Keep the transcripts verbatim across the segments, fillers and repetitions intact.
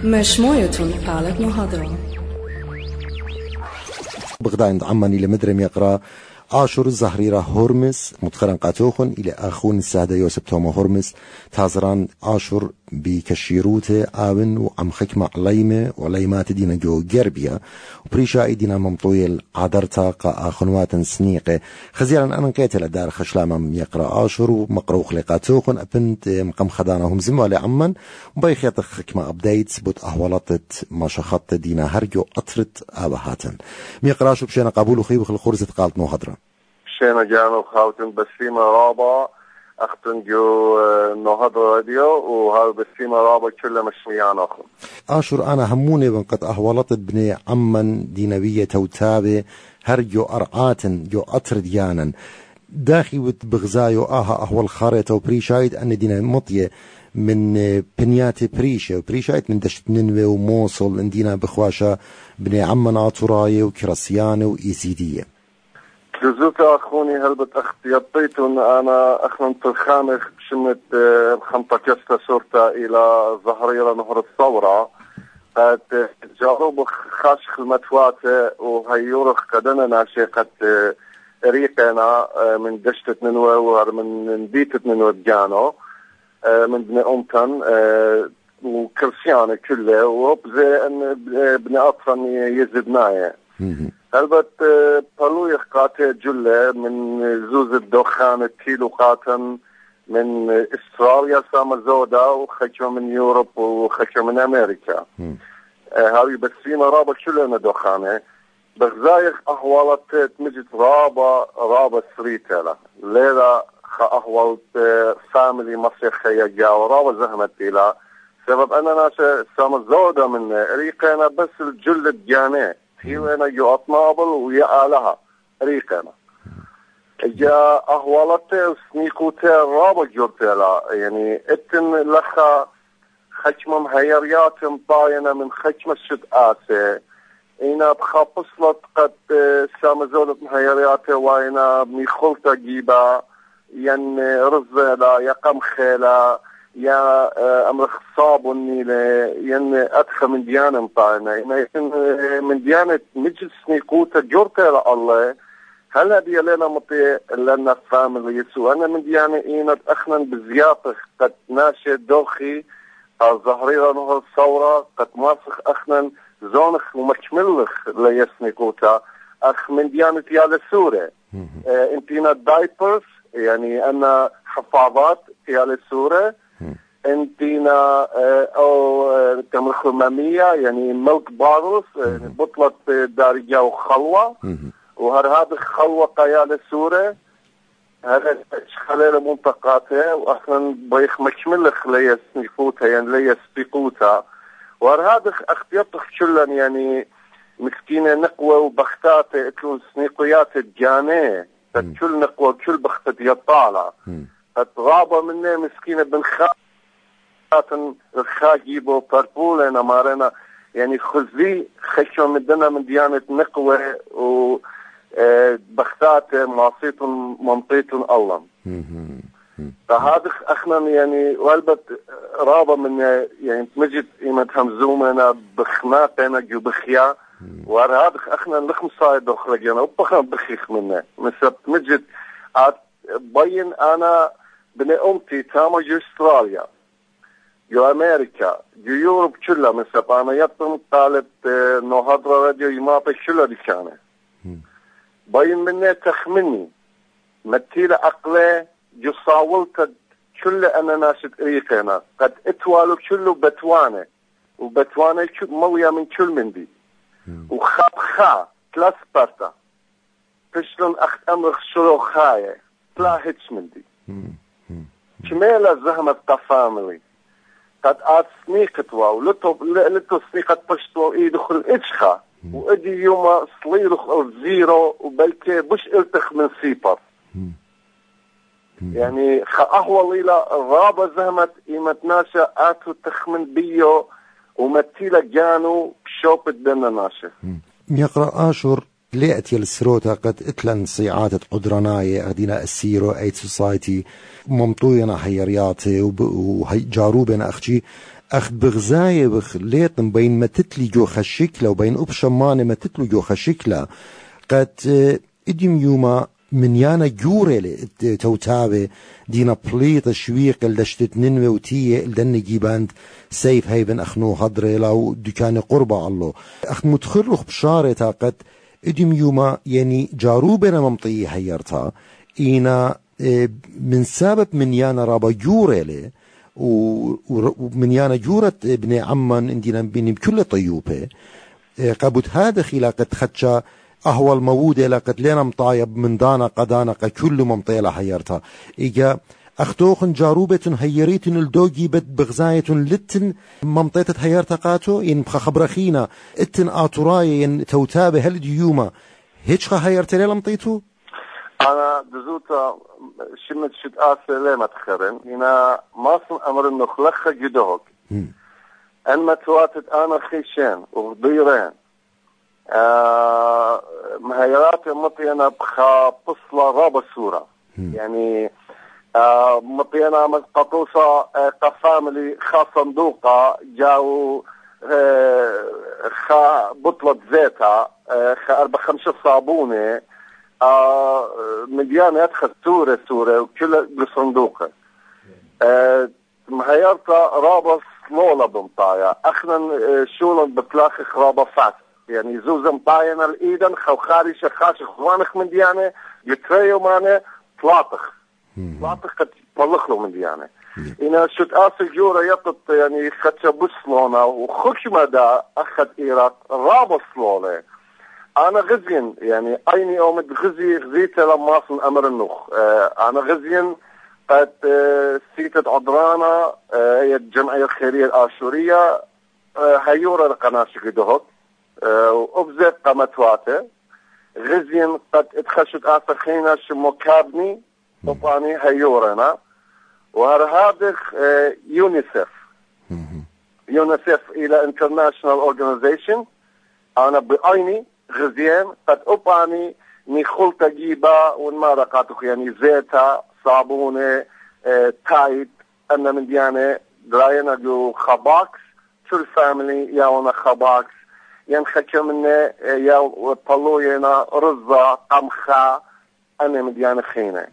مشموية قالت محاضرة بغداد عماني لمدرم يقرأ آشور الزهريرة هرمس متخرن قاتوخن إلى أخون السادة يوسف توما هرمس تازران آشور بكشيروته آبن وعم خكمة عليمة وعليمات دينا جو جربيا وبريشا دينا ممطويل عدرتا قا آخنوات سنيقة خزيرا أنا نقيتل الدار خشلامم يقرأ آشور ومقروخ لقاتوخن أبنت مقام خدانهم زموالي عمان وبيخيط خكمة أبديت بوت أهولطت ما شخط دينا هرجو أطرت آبهاتن ميقراشو بشينا قابولو خيبخ الخورزة قالت نوهدرا شينا جانو خاوتن بسيمة رابا أختن جو نهض راديو وهذا بسيمة رابا كله مشميان أخو آشور أنا هموني بنقط أهولطت بني عمن دينوية توتابة هرجو أرعاتن جو أطر ديانا داخي بغزايو آها أهول خارطة وبريشايد أن دينا مطية من بنياتي بريشة وبريشايد من دشت ننوي وموصل اندينا بخواشة بني عمن عطراية وكراسيانة وإيزيدية جزوك أخوني هل بتأختيطيت أن أنا أخنت الخامخ بشمت الخمطة كستا سورتا إلى ظهريرة نهر الثورة قد جاروب خاشخ المتواتة وهيورخ قدنا ناشيقة ريقنا من دشتة ننوى ومن بيتة ننوى دجانو من بني أمتن وكرسيانة كله وبزي أن بني أطفن يزدنايا هلبت بلوي قاتل جلة من زوز الدخان التيلو قاتن من استراليا سامزودا وخشوا من يوروب وخشوا من أمريكا هاوي بسيمة رابا كلنا دخانة بغزايخ أهوالت تمجد رابا رابا سريتلا ليلة خا أهوالت فاميلي مصير خيجا ورابا زهمت إلى سبب أننا سامزودا من ريقنا بس الجلة الجاني هنا جو أطنابل ويا آلها ريقنا جا أهوالته وسنيقوته رابط جورتلا يعني اتن لخا خشمة مهيريات مطاينة من خشمة شد آسي إنا بخابصلت قد سامزولة مهيرياته واينا ميخولتا جيبا ين رزلا يقم خيلا يا أمر خصاب النيلة ين أدخل من ديانة مطاينة إن من ديانة مجلس نيقوتا جورتا الله هل هذه لنا مطيع لنا فاميلي يسوع أنا من ديانة إينا أخنا بزياطة قد ناشي دوخي الظهريرة نهر الثورة قد ماسخ أخنا زونخ ومكملخ ليسنيقوتا أخ من ديانة يالا سورة اه انتينا دايبرز يعني أنا حفاظات يالا سورة انتينا اه او تمر خمامية يعني ملك بارلز اه بطلت دارجة وخلوة وهر هذا خلوة قيادة سورة هذا خلال منطقاتها وأصلا بيخ مكملخ ليس نفوتها يعني ليس بيقوتها وهر هذا اختيارتك كلا يعني مسكينة نقوة وبختاتة اتلون سنيقيات الجانية كل نقوة كل بختة يطالع اتغابة مني مسكينة بنخاتن الخاجيبو باربولنا مارنا يعني خذي خشوا مدنا من ديانة نقوة و بختات معصيت منطيت الله فهذا اخنا يعني والبت رابا من يعني تمجد ايمت همزومنا بخناتنا جو بخيا وهذا اخنا لخم صايد اخرجنا وبخنا بخيخ منه مثل تمجد بين انا بني امتي تاما جو استراليا جو امريكا جو يوروب كلها مثل انا يطم طالب نهضرة راديو يماطي كلها دي كانت باين مني تخمني متيلة أقلي جو صاولت كل أنا ناشد ريقنا قد اتوالو كله بتوانة وبتوانة مويا من كل من دي وخاب خا ثلاث برتا تشلن أخت أمر شلو خاية لا هيتش من دي كميلة زهمة قفاملي قد آت سنيقتوا ولتو لتو سنيقت بشتوا يدخل إجخا وادي يوم صليرخ او زيرو وبلكي بش التخ من سيبر يعني اهو ليلة الرابة زهمت ايمت ناشا اتو تخمن بيو ومتيلة جانو بشوبت بينا ناشا يقرأ آشور ليأتي السروتا قد اتلن صيعات قدرناي اغدينا السيرو ايت سوسايتي ممطوينا حيرياتي وجاروبنا اخجي أخ بغزاية بخ ليتن بين ما تتلي جو خشكلة وبين أبشمان ما تتلو جو خشكلة قد إديم يوما من يانا جوري توتابي دينا بليط شويق الدشتت ننوي وتيه الدن جيباند سيف هيبن أخنو هدري لو دكان قربة الله أخ متخرخ بشارة قد إديم يوما يعني جاروبنا ممطية هيرتا إينا من سبب من يانا رابا جوري ومن يانا جورة ابن عمان اندينا بيني بكل طيوبة قابت هذا خلاقة خدشا أهوى الموودة لقد لنا مطايب من دانا قدانا كل ممطيلة هيرتها إيجا أختوخن جاروبة هيريتن الدوجي بد بغزاية لتن ممطيتة هيرتا قاتو إن خبرخينا اتن آتوراي إن توتابة هل ديوما هيتش هيرتا ليلا مطيتو؟ أنا دزوتا شمت شد آسي لما تخرن هنا ماصن أمر النخلخ جدوك أنما تواتت أنا خيشين وضيرين آه مهيرات مطينا بخا بصلة رابة سورة يعني آه مطينا مقطوصة آه كفاملي خا صندوقة جاو آه خا بطلة زيتها آه خا أربع خمسة صابونة آه مليانة يدخل سورة سورة وكل بصندوقة آه مهيرتا رابة سلولة بمطايا اخنا آه شولا بتلاخخ رابة فات يعني زوزم طاينا الإيدن خو خاري شخاش اخوانك من ديانة يتريو مانه طلاطخ طلاطخ قد طلق له من ديانة إنا شد آسي جورة يقط يعني خدش بسلونا وخش مدى أخد إيرات رابا سلولة أنا غزين يعني أيني أومد غزي غزيت لما أصل أمر النخ آه أنا غزين قد آه سيتة عدرانا آه هي الجمعية الخيرية الآشورية آه هيورا لقناش قدهك وأبزت قمتواته غزين قد اتخشت آسخينا شمو كابني وطاني هيورنا وهرهادخ يونيسف يونيسف إلى انترناشنال أورجانيزيشن أنا بأيني غزين قد أباني نخل تجيبا ونمارقاتك يعني زيتا صابونة تايد أنا من ديانة دراينا جو خباكس كل فاميلي ياونا خباكس ين خكمنا يا طلوينا رزة قمخة أنا مديانة خينة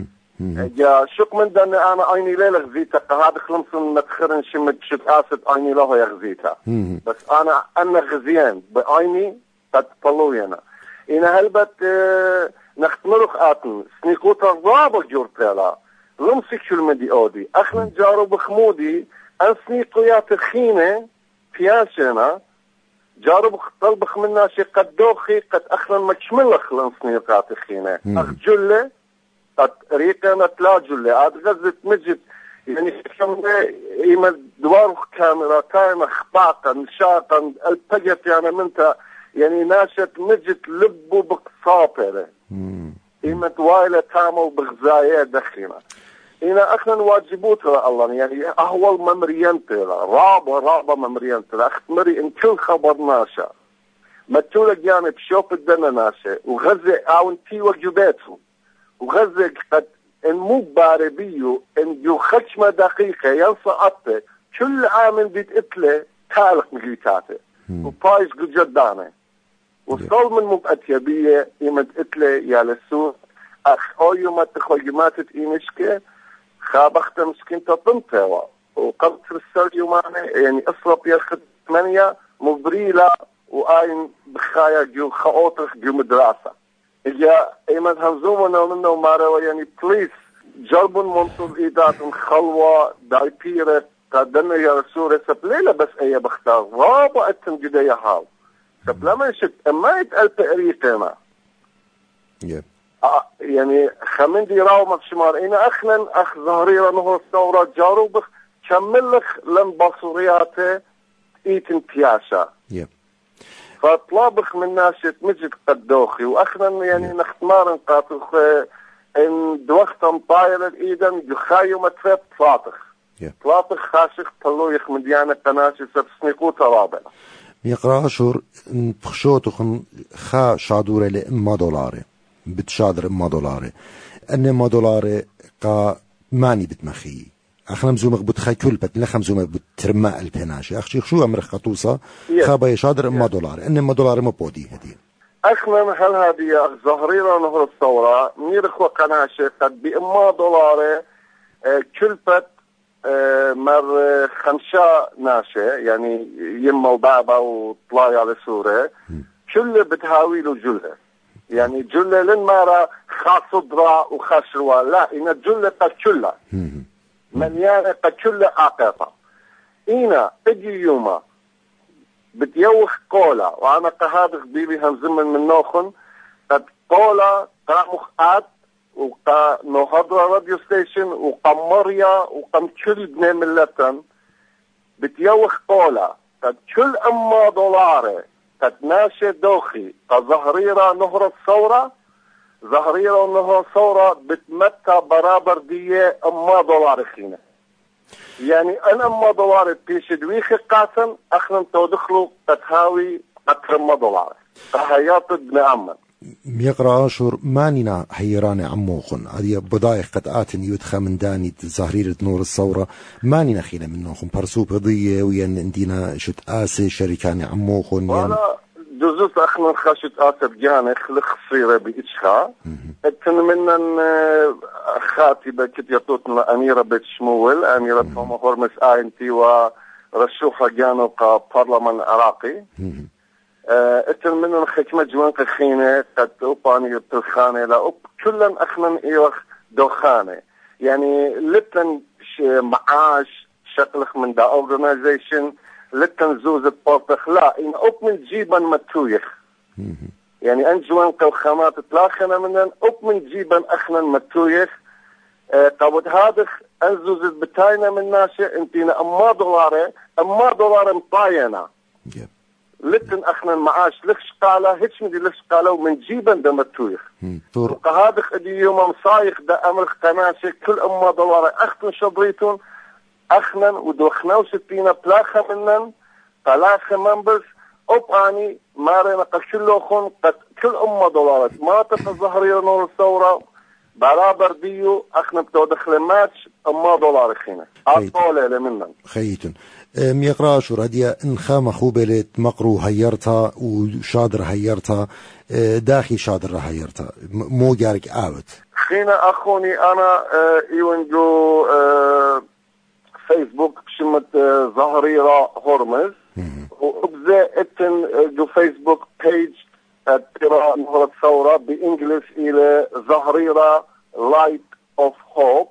جا شك من دن أنا أيني ليلة غزيتها هذا خلص متخرن شمت شت آسد أيني له يغزيتها بس أنا أنا غزيان بأيني قد طلوينا إن هلبت اه نختمرخ آتن سنيكوتا رابا جورتلا لمسك شو المدي أودي أخلن جارو بخمودي أن سنيقيات خينة فياشنا جارب طلبخ منا شي قد دوخي قد أخلا مكشمل أخلا صنيقات خينا أخجلة قد ريقنا تلا جلة عاد غزت مجد يعني شمنا إيما دوار كاميرا كايمة خباقا نشاقا البجت يعني منتا يعني ناشت مجد لبو بقصابة إيما دوائلة تعمل بغزايا دخينا إنا أخنا واجبوتها الله يعني أهول ممرينتها رابا رابا ممرينتها أختمري إن كل خبر ناشا ما تولى جانب شوف الدنا ناشا وغزة أو انتي وجباته وغزة قد إن مو باربيو إن جو خشمة دقيقة ينصعته كل عام بيتقتله تالق مجيتاته وبايش قد جدانه وصل من مبقتيبية إما تقتله يا لسوء أخ أويو ما تخويماتت إيمشكي خابخت مسكين تطنتها وقبت في السرجي معنا يعني أصرف ياخد ثمانية مبريلة وآين بخايا جو خاطر جو مدرسة إجا إيمان همزومنا منه مارا يعني بليس جربوا منصب إيدات خلوة دايبيرة قدنا يا رسول سبليلة بس أي بختار رابع أتن جديا هاو سبلما يشت أما يتقلب أريقنا yeah. آه يعني خمن دي راو مكشمار إنا أخنا أخ ظهريرا نهو الثورة جارو بخ كملخ لن بصرياته إيتن بياشا yeah. فطلابخ من ناشط مجد قدوخي وأخنا يعني نختمار نقاطخ إن دوختم طايل الإيدن جخايو متفت فاطخ yeah. فاطخ خاشق طلويخ من ديانة قناشي سبسنيقو ترابع يقرأ أشهر بخشوتخن خا شادورة لإما دولاري بتشادر إما دولاري أن إما دولاري قا ماني بتمخي اخنا مزومك بتخا كل بت لا خمزومك بترما البناش اخ شيخ شو امر خطوصه خابا يشادر اما دولار انما دولار ما بودي هدي اخنا هل هذه ظهريرة نهر الثورة نيرخ وقناشه قد بإما دولار كل بت مر خمسة ناشة يعني يما وبابا وطلايا على سورة كل بتهاوي له جلة يعني جلة للمارة خاصدرة وخشروة لا إن الجلة قد كلها مليانة قد كلها آقاطة إنا اجي يوما بتيوخ قولا وأنا قهادخ بيبي همزمن من نوخن قد قولا قامخ آت وقا نهضرة راديو ستيشن وقا مريا وقا كل بني ملتن بتيوخ قولا قد كل أما دولاري قد ناشي دوخي قد ظهريرة نهر الثورة ظهريرة نهر الثورة بتمتى برابر دية أما دولار خينة يعني أنا أما دولار بيش دويخي قاسم أخنا تودخلوا قد هاوي قد أما دولار قهيات ابن أمن ميقرا آشور مانينا حيران عموخن هذه بداية قد آتن يدخى من داني ظهريرة نور الثورة مانينا خينا منوخن برسو بضية وين اندينا شت آسي شركاني عموخن ولا جزوس أخنا خشت آسي بجاني خلق صيرة بإجخاء اتن منن خاتبة كت يطوتنا أميرة بيت شمول أميرة توما هورمس آينتي ورشوفة جانو قا برلمان عراقي اتن منن خكمة جوانك خينة قد أوباني التلخانة لا أوب كلن أخنا إيوخ دوخانة يعني لتن معاش شكلخ من دا أورجانيزيشن لتن زوزة بورتخ لا إن أوب من جيبا متويخ يعني أن جوانك الخامات تلاخنا منن أوب من جيبا أخنا متويخ قابد هادخ أن زوزة بتاينا من ناشئ انتينا أما دولاري أما دولار مطاينا لتن اخنا المعاش لخش قاله هيش مدي لخش قاله ومن جيبا دا متويخ وقهادخ ادي يوم مصايخ دا امر قناشي كل اما دولار اختن شبريتون اخنا ودوخنا وستينا بلاخا منن قلاخا منبس اوباني مارينا قشلوخن قد كل اما دولار ما تتظهر نور الثورة برابر ديو اخنا بتودخل ماتش اما دولار خينا اطولة لمنن خيتون ميقرا شو رديا ان خام خوبلت مقرو هيرتا وشادر هيرتا داخي شادر هيرتا مو جارك اوت خينا اخوني انا ايون جو فيسبوك بشمت ظهريرة هرمز وابزي اتن جو فيسبوك بيج ترى نهر الثورة بانجلس الى ظهريرة لايت اوف هوب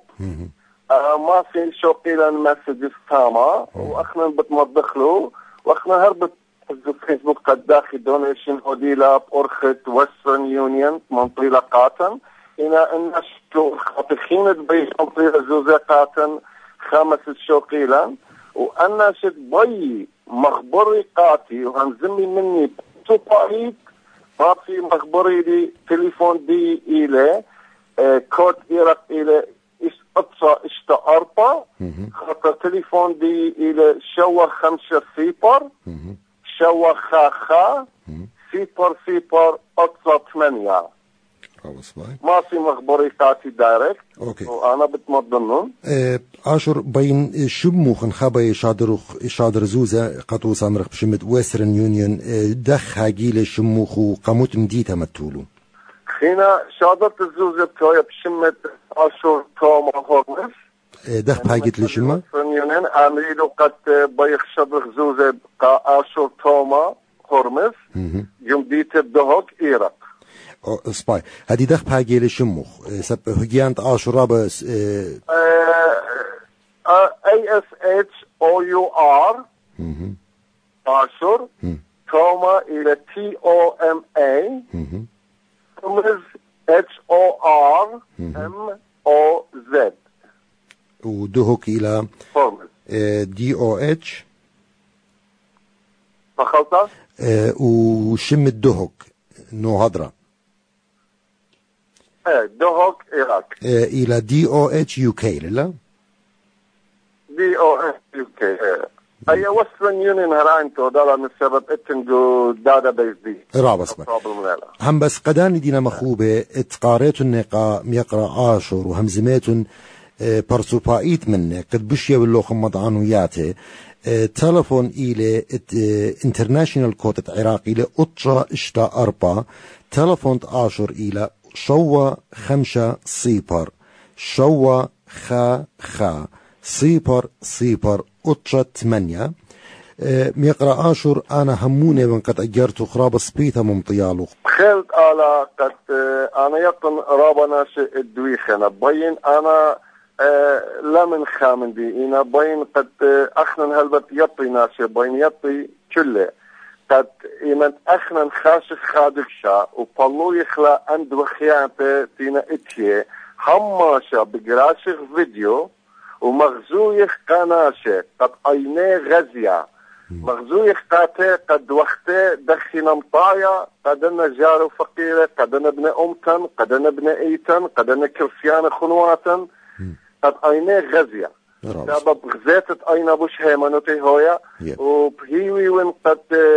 ما في شوقيلا مسجز تاما واخنا بتمضخلو واخنا هربت فيسبوك قد داخل دونيشن هوديلا بأرخت وسترن يونيون منطقة قاتن إنا الناس خاطخين بي منطقة زوزة قاتن خامس شوقيلا وأنا شد بي مخبري قاتي وهنزمي مني توبايت ما في مخبري دي تليفون دي إلي اه كود إيرق إلي اتصا اشتا اربا خاطر تليفون دي الى شوا خمسة صفر شوا خا خا صفر صفر اتصا ثمانية ما في مخبرياتي دايركت اوكي وانا بتمضنن اه اشر بين شموخن خبا شادر شادر زوزة قطو سامرخ بشمت ويسترن يونيون اه دخ هاجيل شموخ وقاموت مديتا متولو خينا شادرت الزوزة بتويا بشمت أشور توما هورمس دخ بهاجت لشما يونين أمريدو قد بيخ شدرخ زوزة بقى أشور توما هورمس يوم ديت بدهوك إيرق سباي هدي دخ بهاجي لشموخ سب هجيانت أشور رابس A S H O U R أشور توما إلى T O M A هورمس H O R M O Z ودهوك إلى دي أو اتش فخلطة وشم الدهوك نو هدرة ايه دهوك إيراك إلى دي أو اتش يو كي لا دي أو اتش يو كي أي وسترن يونين هراينتو دالا من سبب اتنجو دادا بيز دي رابس هم بس قدان دينا مخوبة اتقاريت النقا ميقرا عاشر وهمزميت برسوبايت منه قد بشيا باللوخ مضعنوياته تلفون إلى انترناشنال كوت عراقي إلى أطشا إشتا أربا تلفون عشر إلى شوا خمسة صيبر شوا خا خا صيبر صيبر أطشا ثمانية ميقرأ آشر أنا هموني من قد أجرت خراب سبيتا ممطيالو خلت على قد أنا يقن رابنا شيء الدويخنا بين أنا لا من خامن دي إنا بين قد أخنن هلبت يطي ناشي بين يطي كله قد إيمن أخنن خاشخ خادقشا وبالو يخلا عند وخيانته تينا إتيه هماشا بقراشخ فيديو ومغزويخ قناشة قد أيني غزية مغزويخ قاته قد وقته دخينا مطايا قد أنا جارو فقيرة قد أنا ابن أمتن قد أنا ابن إيتن قد أنا كرسيان خنواتن قد أيني غزية سبب غزيتت أين بوش هيمانوتي هويا وبهيوي وين قد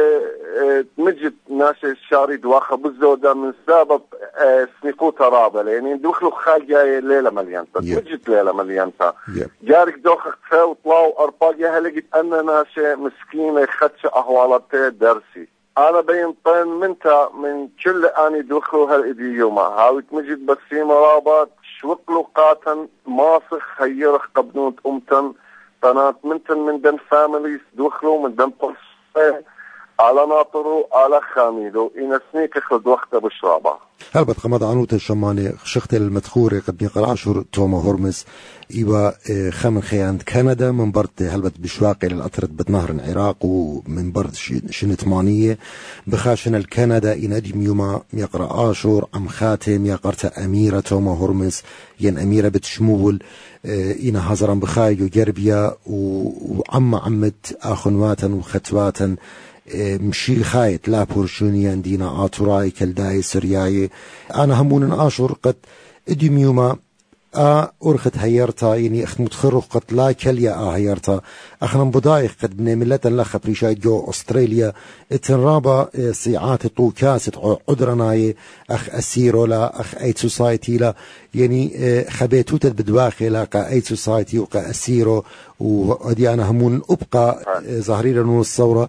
تمجد ناشي الشاري دواخة بزودة من سبب سنقوطة رابلة يعني دخلوا خالجة ليلة مليانتا تمجد ليلة مليانتا جارك دوخة تفاو وطلاو أرباقيا هلقيت أنا ناشي مسكينة خدش أهوالاتي درسي أنا بين طين منتا من كل أني دخلوا هالإديوما هاوي تمجد بسيمة رابط شوقلو قاتن ماسخ خيرخ قبنوت أمتن طنات منتن من دن فاميليز دخلوا من دن قرصة على ناطرو على خاميدو إن سنيك خلد وقت بشرابا هل بتقمض عنوت الشماني شخت المدخوري قد بيقرأ عشر توما هورمز إيبا خمن خياند كندا من برد هلبت بشواقي للأطرد بتنهر العراق ومن برد شن ثمانية بخاشن الكندا إن أدم يوما يقرأ عشر أم خاتم يقرأ أميرة توما هورمز ين أميرة بتشمول إن هزران بخاي وجربيا وعم عمت آخنواتا وختواتا مشي خايت لا بورشونيان دينا آتوراي كالداي سرياي أنا همون آشور قد إدميوما آ أرخت هيرتا يعني أخت متخرق قد لا كليا آ هيرتا أخنا مبدايق قد بني ملتا لخ بريشاي جو أستراليا اتنرابا سيعات طوكاسة عدرناي أخ أسيرو لا أخ أيت سوسايتي لا يعني خبيتوتت بدواخي لا كا أيت سوسايتي وكا أسيرو ودي أنا همون أبقى ظهريرا نور الثورة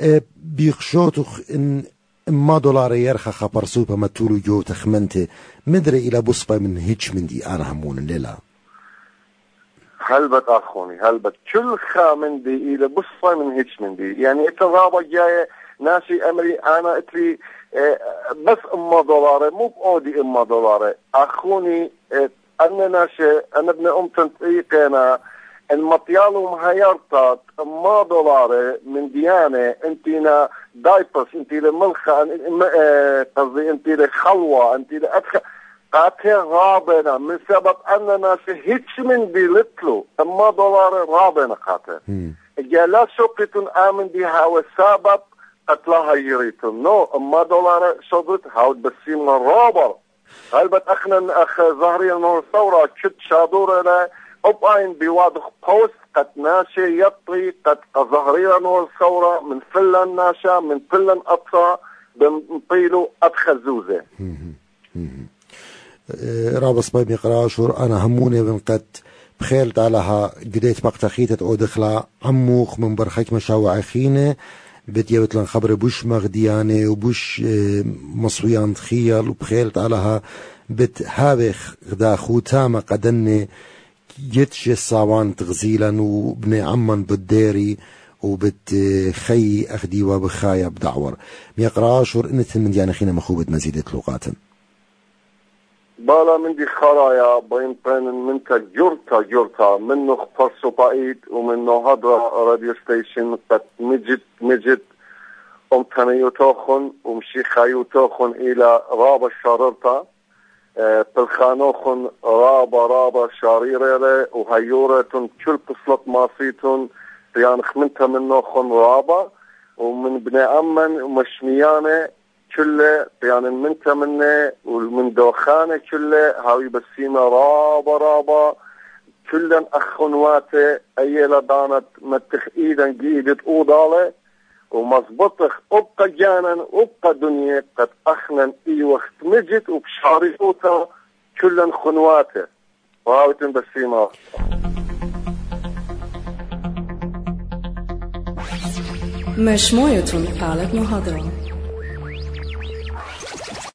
بيخشوتخ إن ما دولار يرخى خبر سوبا ما تولو جو تخمنته مدري إلى بصبة من هيج من دي أنا همون الليلة هلبت أخوني هلبت كل خامن دي إلى بصبة من هيج من دي يعني اتغابة جاية ناسي أمري أنا اتري بس أما دولار مو بأودي أما دولار أخوني أنا ناشي أنا ابن أم تنطيقنا المطيالو مهيرتات ما دولار من ديانة انتينا دايبس انتي لملخة قصدي انتي لخلوة انتي لأدخل قاتل رابنا من سبب أننا هيتش من دي لتلو ما دولار رابنا قاتل جالا شوقتون آمن دي هاو السبب قتلها يريتون نو اما دولار شدت هاو بسيم الرابر هلبت اخنا اخ ظهري النور الثورة كت شادورنا أبقين بواضح بوست قد ناشي يطري قد ظهريا والثورة من فلن ناشا من فلن أطرى بنطيلو أدخل زوزة رابص بايب يقراشور أنا هموني من قد بخيلت علىها قديت بقتخيتت أو دخلا عموخ من برخيك مشاوع خينة بدي بتلن خبر بوش مغديانة وبوش مصويان تخيل وبخيلت علىها بت هابخ غدا خوتامة قدني جتش الصاوان تغزيلا وبني عمان بالديري وبتخي أخدي وبخايا بدعور ميقراشور إنت من ديانا خينا مخوبة مزيدة لغاتا بالا من دي خرايا بين بين منك جرتا جرتا منه فرسو بايد ومنه هدرا راديو ستيشن قد مجد مجد امتنيو توخن ومشي خايو توخن إلى رابا شاررتا بالخانوخن رابا رابا شاريرة وهيورة كل بصلت ماسيتون يعني خمنتها منوخن رابا ومن بني أمن ومشميانة كله يعني منتها منه ومن دوخانة كله هاوي بسيمة رابا رابا كلن أخنواته أيلا دانت متخ إيدا جيدة أوضالة ومزبطخ أبقى جانا أبقى دنيا قد أخنا إي وقت مجد وبشاريوتا كلن خنواته وهاوتن بسيمة. مش مويتون قالت محاضرة.